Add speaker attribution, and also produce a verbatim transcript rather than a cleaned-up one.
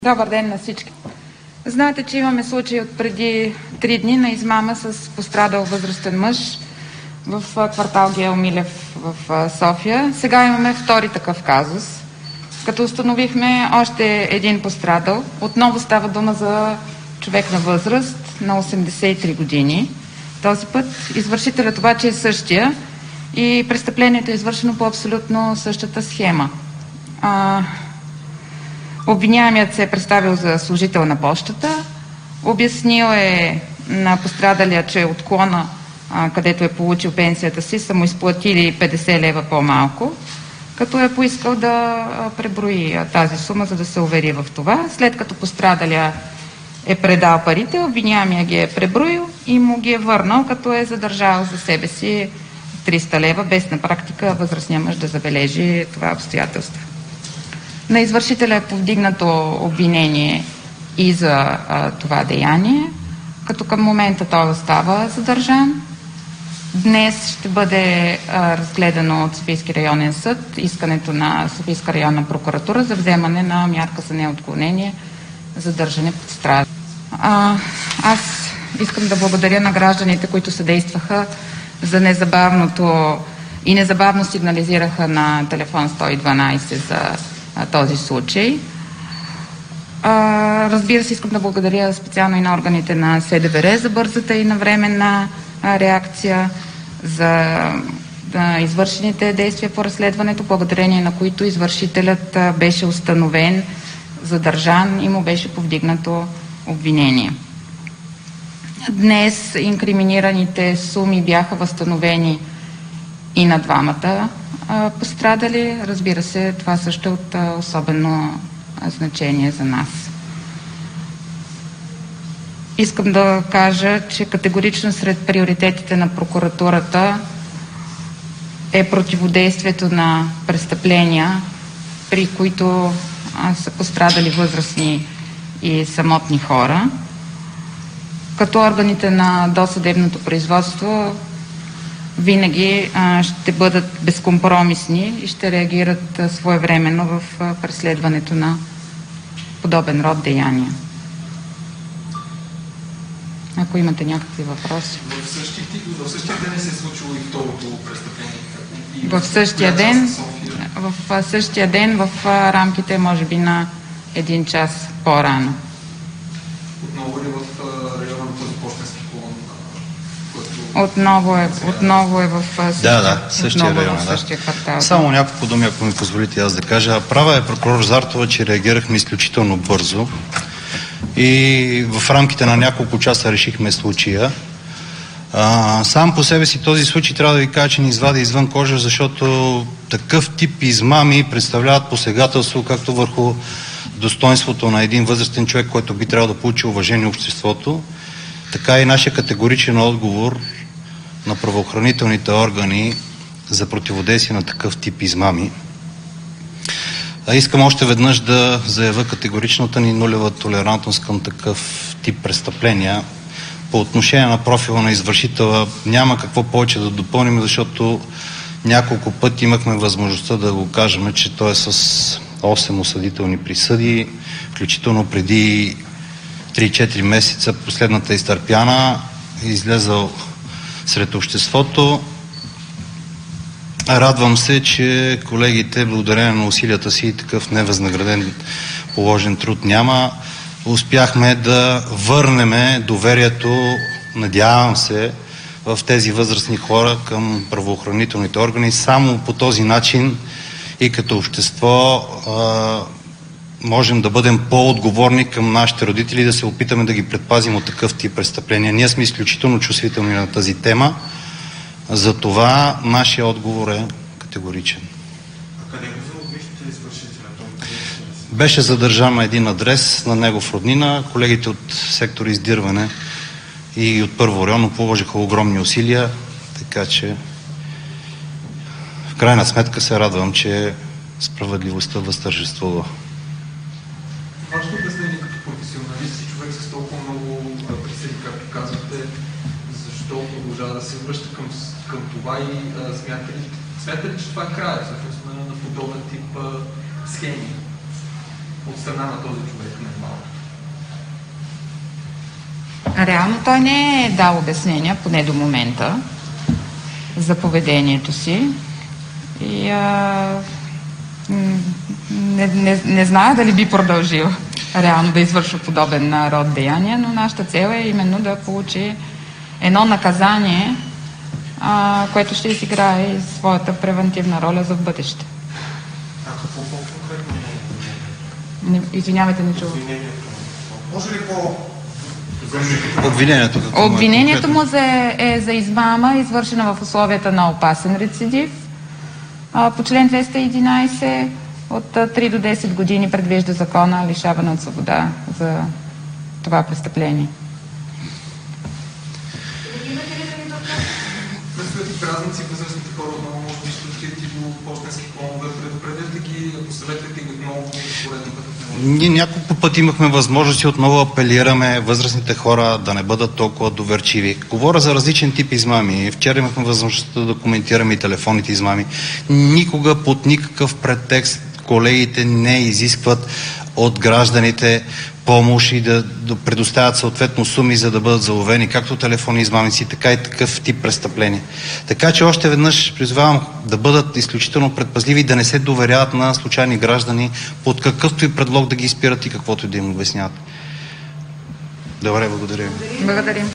Speaker 1: Добър ден на всички. Знаете, че имаме случай от преди три дни на измама с пострадал възрастен мъж в квартал Гео Милев в София. Сега имаме втори такъв казус, като установихме още един пострадал. Отново става дума за човек на възраст на осемдесет и три години. Този път извършителят обаче е същия и престъплението е извършено по абсолютно същата схема. А, Обвиняемият се е представил за служител на пощата, обяснил е на пострадалия, че от клона, където е получил пенсията си, са му изплатили петдесет лева по-малко, като е поискал да преброи тази сума, за да се увери в това. След като пострадалия е предал парите, обвиняемия ги е преброил и му ги е върнал, като е задържал за себе си триста лева, без на практика възрастният мъж да забележи това обстоятелство. На извършителя е повдигнато обвинение и за а, това деяние, като към момента той остава задържан. Днес ще бъде а, разгледано от Софийски районен съд искането на Софийска районна прокуратура за вземане на мярка за неотклонение, задържане под стража. А, аз искам да благодаря на гражданите, които съдействаха за незабавното и незабавно сигнализираха на телефон сто и дванадесет за този случай. Разбира се, искам да благодаря специално и на органите на СДВР за бързата и навременна реакция, за извършените действия по разследването, благодарение на които извършителят беше установен, задържан и му беше повдигнато обвинение. Днес инкриминираните суми бяха възстановени и на двамата пострадали. Разбира се, това също е от особено значение за нас. Искам да кажа, че категорично сред приоритетите на прокуратурата е противодействието на престъпления, при които са пострадали възрастни и самотни хора, като органите на досъдебното производство винаги а, ще бъдат безкомпромисни и ще реагират а, своевременно в а, преследването на подобен род деяния. Ако имате някакви въпроси.
Speaker 2: В същия, в същия ден се е случило и второто престъпление? И
Speaker 1: в същия ден, в а, същия ден, в а, рамките може би на един час по-рано.
Speaker 2: Отново ли в а, района на този пощенски клон?
Speaker 1: Отново е, отново е в същия,
Speaker 3: да, да, същия район,
Speaker 1: в същия квартал.
Speaker 3: Да. Само няколко думи, ако ми позволите аз да кажа. Права е прокурор Зартова, че реагирахме изключително бързо и в рамките на няколко часа решихме случая. А, сам по себе си този случай трябва да ви кажа, че ни извади извън кожа, защото такъв тип измами представляват посегателство както върху достоинството на един възрастен човек, който би трябвало да получи уважение от обществото, така и нашия категоричен отговор на правоохранителните органи за противодействие на такъв тип измами. А искам още веднъж да заявя категоричната ни нулева толерантност към такъв тип престъпления. По отношение на профила на извършителя няма какво повече да допълним, защото няколко пъти имахме възможността да го кажем, че той е с осем осъдителни присъди, включително преди три-четири месеца последната изтърпяна, излезъл сред обществото. Радвам се, че колегите, благодарение на усилията си и такъв невъзнаграден положен труд няма, успяхме да върнем доверието, надявам се, в тези възрастни хора към правоохранителните органи. Само по този начин и като общество можем да бъдем по-отговорни към нашите родители и да се опитаме да ги предпазим от такъв тип престъпления. Ние сме изключително чувствителни на тази тема, затова нашия отговор е категоричен.
Speaker 2: А къде го заловихте извършителя?
Speaker 3: Беше задържан на един адрес на негов роднина. Колегите от сектор издирване и от първо районно положиха огромни усилия, така че в крайна сметка се радвам, че справедливостта възтържествува.
Speaker 2: Вашето обяснение като професионалист и човек с толкова много присъди, както казвате, защо продължава да се връща към, към това и а, смятате ли, смятате ли, че това е края всъщност на подобен тип а, схеми? от страна на този човек не е малко?
Speaker 1: Реално той не е дал обяснения, поне до момента, за поведението си. И а, не, не, не зная дали би продължил реално да извършва подобен род деяния, но нашата цел е именно да получи едно наказание, а, което ще изиграе и своята превентивна роля за в бъдеще.
Speaker 2: А какво по-конкретно?
Speaker 1: Извинявайте, не чува.
Speaker 2: Може ли по...
Speaker 3: Обвинението, какво
Speaker 1: Обвинението му за, е за измама, извършена в условията на опасен рецидив. А, по член двеста и единайсет от три до десет години предвижда закона лишаване от свобода за това престъпление.
Speaker 2: Предстоят празници, възрастните хора отново може би ще отидете до пощенски клонове, предупредете ги, посъветвайте ги отново поредно като
Speaker 3: Ние няколко пъти имахме възможност и отново апелираме възрастните хора да не бъдат толкова доверчиви. Говоря за различен тип измами. Вчера имахме възможността да коментираме и телефонните измами. Никога под никакъв претекст колегите не изискват от гражданите помощ и да, да предоставят съответно суми, за да бъдат заловени както телефонни измамници, така и такъв тип престъпления. Така че още веднъж призвавам да бъдат изключително предпазливи и да не се доверяват на случайни граждани под какъвто и предлог да ги спират и каквото и да им обясняват. Добре, благодаря.
Speaker 1: Благодарим.